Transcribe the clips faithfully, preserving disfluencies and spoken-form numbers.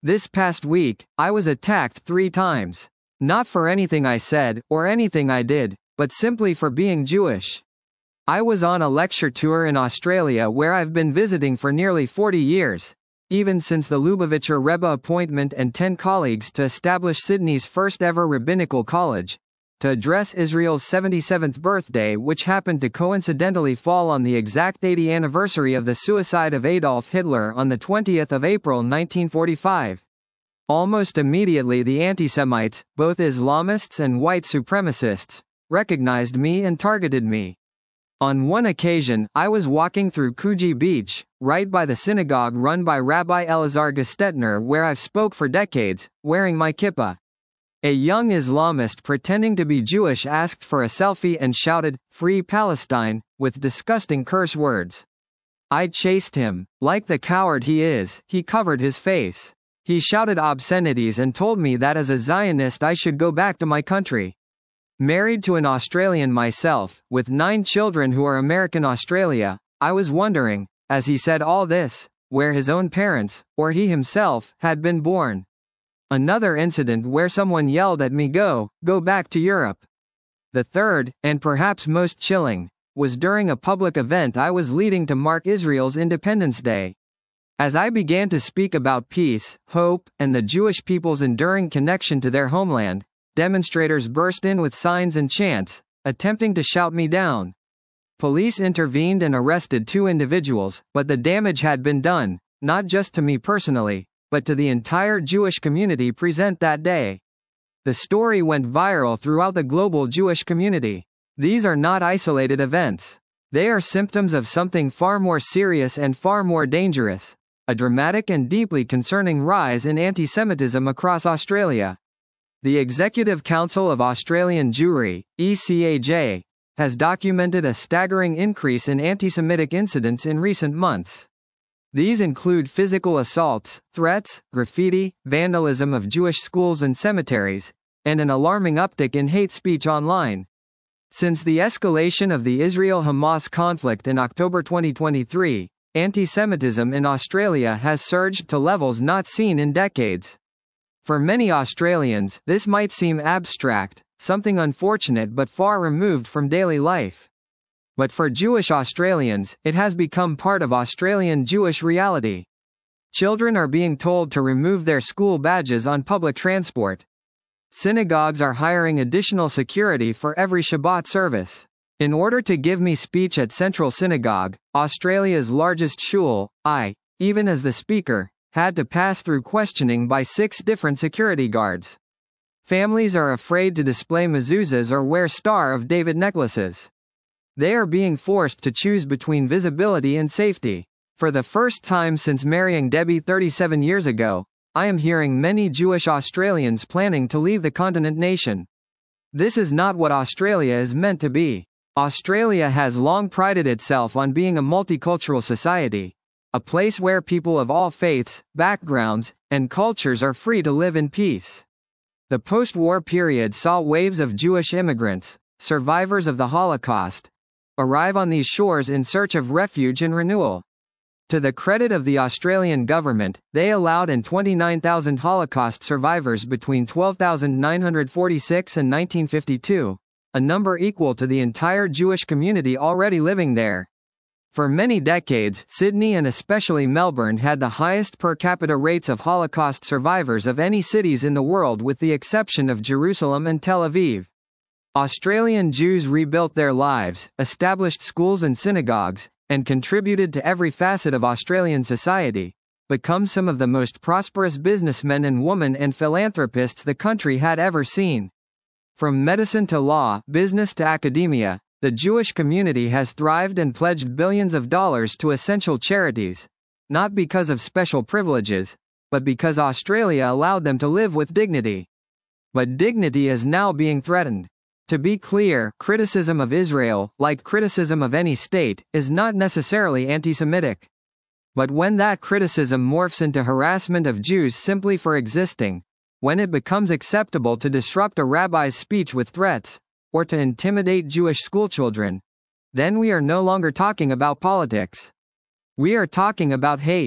This past week, I was attacked three times. Not for anything I said, or anything I did, but simply for being Jewish. I was on a lecture tour in Australia where I've been visiting for nearly forty years, even since the Lubavitcher Rebbe appointment and ten colleagues to establish Sydney's first ever rabbinical college, to address Israel's seventy-seventh birthday, which happened to coincidentally fall on the exact eightieth anniversary of the suicide of Adolf Hitler on the twentieth of April nineteen forty-five. Almost immediately the anti-Semites, both Islamists and white supremacists, recognized me and targeted me. On one occasion, I was walking through Coogee Beach, right by the synagogue run by Rabbi Elazar Gestetner where I've spoke for decades, wearing my kippah. A young Islamist pretending to be Jewish asked for a selfie and shouted, "Free Palestine," with disgusting curse words. I chased him. Like the coward he is, he covered his face. He shouted obscenities and told me that as a Zionist I should go back to my country. Married to an Australian myself, with nine children who are American Australia, I was wondering, as he said all this, where his own parents, or he himself, had been born. Another incident where someone yelled at me, "Go, go back to Europe." The third, and perhaps most chilling, was during a public event I was leading to mark Israel's Independence Day. As I began to speak about peace, hope, and the Jewish people's enduring connection to their homeland, demonstrators burst in with signs and chants, attempting to shout me down. Police intervened and arrested two individuals, but the damage had been done, not just to me personally, but to the entire Jewish community present that day. The story went viral throughout the global Jewish community. These are not isolated events. They are symptoms of something far more serious and far more dangerous. A dramatic and deeply concerning rise in anti-Semitism across Australia. The Executive Council of Australian Jewry, E C A J, has documented a staggering increase in anti-Semitic incidents in recent months. These include physical assaults, threats, graffiti, vandalism of Jewish schools and cemeteries, and an alarming uptick in hate speech online. Since the escalation of the Israel-Hamas conflict in October twenty twenty-three, anti-Semitism in Australia has surged to levels not seen in decades. For many Australians, this might seem abstract, something unfortunate but far removed from daily life. But for Jewish Australians, it has become part of Australian Jewish reality. Children are being told to remove their school badges on public transport. Synagogues are hiring additional security for every Shabbat service. In order to give me speech at Central Synagogue, Australia's largest shul, I, even as the speaker, had to pass through questioning by six different security guards. Families are afraid to display mezuzahs or wear Star of David necklaces. They are being forced to choose between visibility and safety. For the first time since marrying Debbie thirty-seven years ago, I am hearing many Jewish Australians planning to leave the continent nation. This is not what Australia is meant to be. Australia has long prided itself on being a multicultural society, a place where people of all faiths, backgrounds, and cultures are free to live in peace. The post-war period saw waves of Jewish immigrants, survivors of the Holocaust, arrive on these shores in search of refuge and renewal. To the credit of the Australian government, they allowed in twenty-nine thousand Holocaust survivors between twelve thousand nine hundred forty-six and nineteen fifty-two, a number equal to the entire Jewish community already living there. For many decades, Sydney and especially Melbourne had the highest per capita rates of Holocaust survivors of any cities in the world with the exception of Jerusalem and Tel Aviv. Australian Jews rebuilt their lives, established schools and synagogues, and contributed to every facet of Australian society, become some of the most prosperous businessmen and women and philanthropists the country had ever seen. From medicine to law, business to academia, the Jewish community has thrived and pledged billions of dollars to essential charities, not because of special privileges, but because Australia allowed them to live with dignity. But dignity is now being threatened. To be clear, criticism of Israel, like criticism of any state, is not necessarily anti-Semitic. But when that criticism morphs into harassment of Jews simply for existing, when it becomes acceptable to disrupt a rabbi's speech with threats, or to intimidate Jewish schoolchildren, then we are no longer talking about politics. We are talking about hate.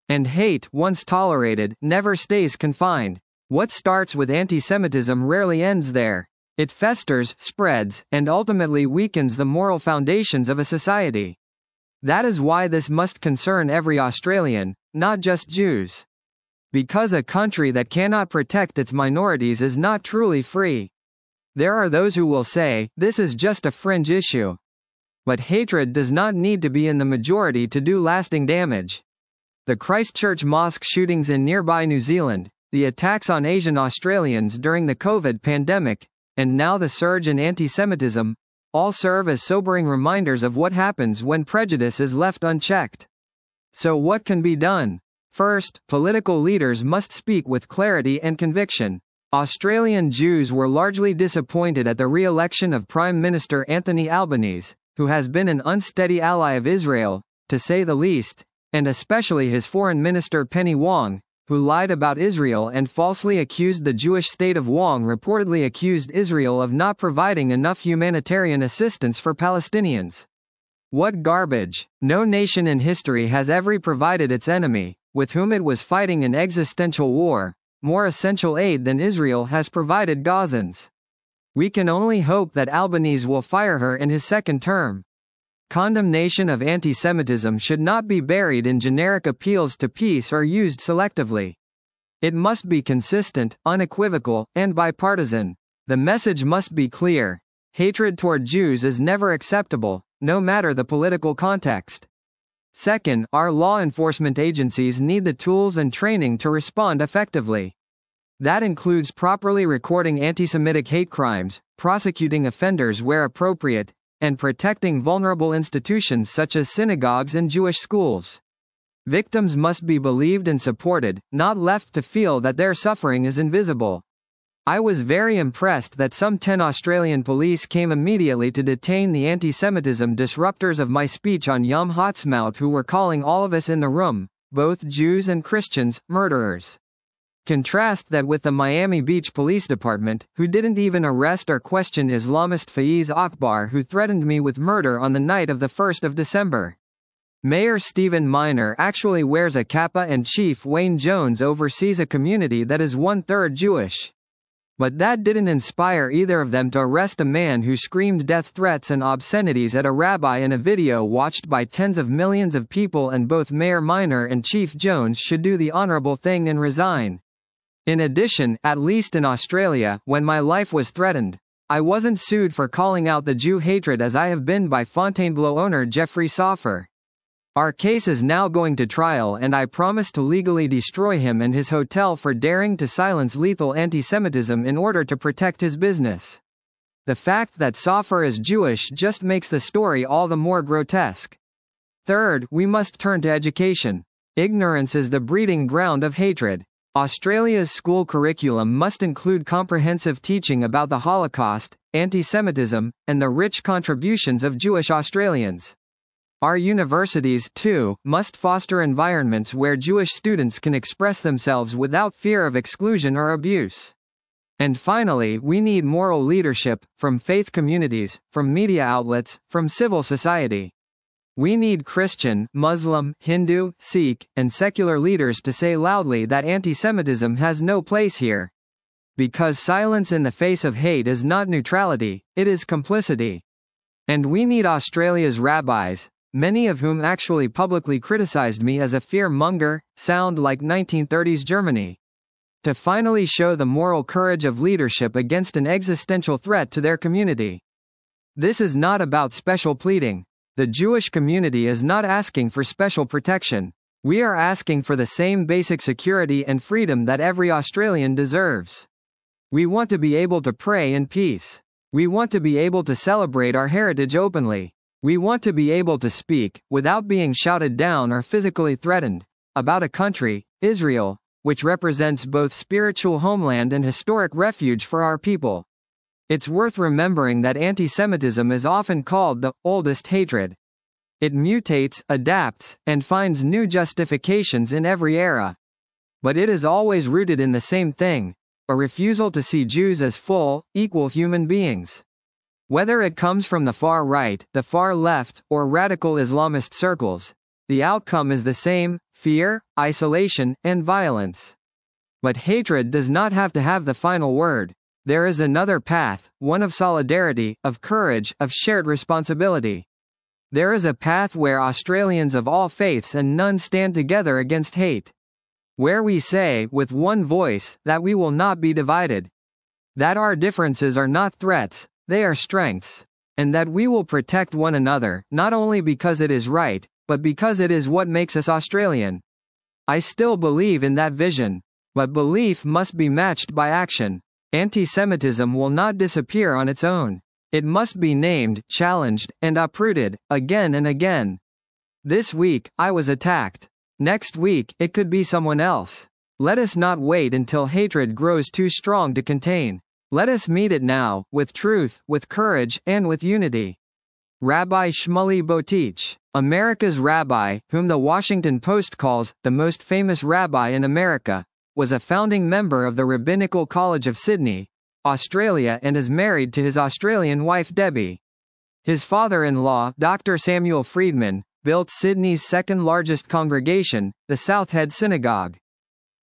And hate, once tolerated, never stays confined. What starts with anti-Semitism rarely ends there. It festers, spreads, and ultimately weakens the moral foundations of a society. That is why this must concern every Australian, not just Jews. Because a country that cannot protect its minorities is not truly free. There are those who will say, this is just a fringe issue. But hatred does not need to be in the majority to do lasting damage. The Christchurch mosque shootings in nearby New Zealand, the attacks on Asian Australians during the COVID pandemic, and now the surge in anti-Semitism, all serve as sobering reminders of what happens when prejudice is left unchecked. So what can be done? First, political leaders must speak with clarity and conviction. Australian Jews were largely disappointed at the re-election of Prime Minister Anthony Albanese, who has been an unsteady ally of Israel, to say the least, and especially his Foreign Minister Penny Wong, who lied about Israel and falsely accused the Jewish state of Wong reportedly accused Israel of not providing enough humanitarian assistance for Palestinians. What garbage! No nation in history has ever provided its enemy, with whom it was fighting an existential war, more essential aid than Israel has provided Gazans. We can only hope that Albanese will fire her in his second term. Condemnation of anti-Semitism should not be buried in generic appeals to peace or used selectively. It must be consistent, unequivocal, and bipartisan. The message must be clear. Hatred toward Jews is never acceptable, no matter the political context. Second, our law enforcement agencies need the tools and training to respond effectively. That includes properly recording anti-Semitic hate crimes, prosecuting offenders where appropriate, and protecting vulnerable institutions such as synagogues and Jewish schools. Victims must be believed and supported, not left to feel that their suffering is invisible. I was very impressed that some ten Australian police came immediately to detain the anti-Semitism disruptors of my speech on Yom Ha'atzmaut who were calling all of us in the room, both Jews and Christians, murderers. Contrast that with the Miami Beach Police Department, who didn't even arrest or question Islamist Faiz Akbar who threatened me with murder on the night of the first of December. Mayor Stephen Miner actually wears a kappa and Chief Wayne Jones oversees a community that is one-third Jewish. But that didn't inspire either of them to arrest a man who screamed death threats and obscenities at a rabbi in a video watched by tens of millions of people, and both Mayor Miner and Chief Jones should do the honorable thing and resign. In addition, at least in Australia, when my life was threatened, I wasn't sued for calling out the Jew hatred as I have been by Fontainebleau owner Jeffrey Soffer. Our case is now going to trial and I promise to legally destroy him and his hotel for daring to silence lethal anti-Semitism in order to protect his business. The fact that Soffer is Jewish just makes the story all the more grotesque. Third, we must turn to education. Ignorance is the breeding ground of hatred. Australia's school curriculum must include comprehensive teaching about the Holocaust, anti-Semitism, and the rich contributions of Jewish Australians. Our universities, too, must foster environments where Jewish students can express themselves without fear of exclusion or abuse. And finally, we need moral leadership, from faith communities, from media outlets, from civil society. We need Christian, Muslim, Hindu, Sikh, and secular leaders to say loudly that anti-Semitism has no place here. Because silence in the face of hate is not neutrality, it is complicity. And we need Australia's rabbis, many of whom actually publicly criticized me as a fear-monger, sound like nineteen thirties Germany, to finally show the moral courage of leadership against an existential threat to their community. This is not about special pleading. The Jewish community is not asking for special protection. We are asking for the same basic security and freedom that every Australian deserves. We want to be able to pray in peace. We want to be able to celebrate our heritage openly. We want to be able to speak, without being shouted down or physically threatened, about a country, Israel, which represents both spiritual homeland and historic refuge for our people. It's worth remembering that anti-Semitism is often called the oldest hatred. It mutates, adapts, and finds new justifications in every era. But it is always rooted in the same thing: a refusal to see Jews as full, equal human beings. Whether it comes from the far right, the far left, or radical Islamist circles, the outcome is the same: fear, isolation, and violence. But hatred does not have to have the final word. There is another path, one of solidarity, of courage, of shared responsibility. There is a path where Australians of all faiths and none stand together against hate. Where we say, with one voice, that we will not be divided. That our differences are not threats, they are strengths. And that we will protect one another, not only because it is right, but because it is what makes us Australian. I still believe in that vision. But belief must be matched by action. Anti-Semitism will not disappear on its own. It must be named, challenged, and uprooted, again and again. This week, I was attacked. Next week, it could be someone else. Let us not wait until hatred grows too strong to contain. Let us meet it now, with truth, with courage, and with unity. Rabbi Shmuley Boteach, America's rabbi, whom the Washington Post calls the most famous rabbi in America, was a founding member of the Rabbinical College of Sydney, Australia, and is married to his Australian wife Debbie. His father-in-law, Doctor Samuel Friedman, built Sydney's second-largest congregation, the South Head Synagogue.